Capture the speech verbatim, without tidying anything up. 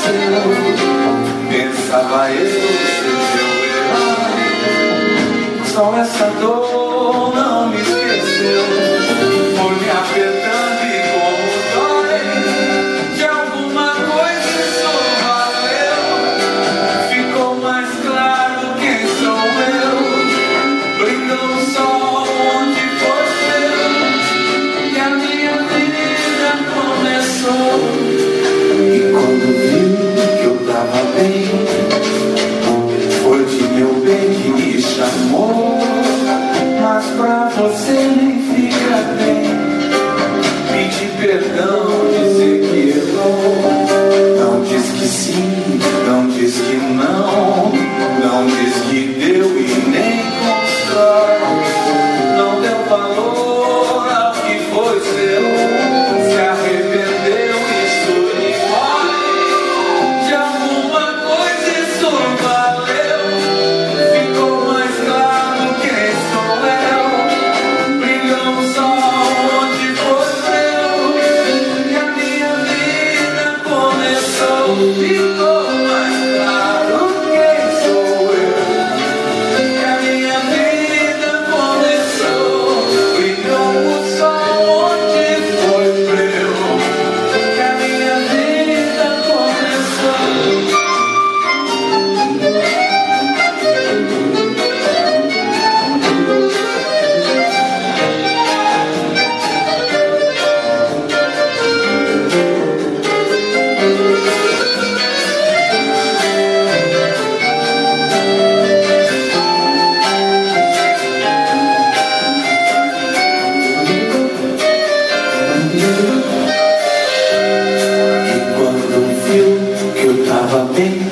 Pensava eu ser teu herói. Só essa dor não me esqueceu. Foi me apertando e como dói. De alguma coisa isso valeu. Ficou mais claro quem sou eu. Brilhou o sol onde foi seu. E a minha vida começou. E quando viu que eu tava bem, foi de meu bem que me chamou. Mas pra você nem fica bem pedir perdão, dizer que errou. Não diz que sim, não diz que não. Não diz que deu e nem constrói. Não deu valor ao que foi seu. Se arrependeu, isso lhe dói. De alguma coisa isso valeu. Ficou mais claro quem sou eu. Brilhou o sol onde foi seu. E a minha vida começou. Ficou mais claro quem sou eu. E a minha vida começou. Brilhou o sol onde foi meu. E a minha vida começou. E quando viu que eu tava bem,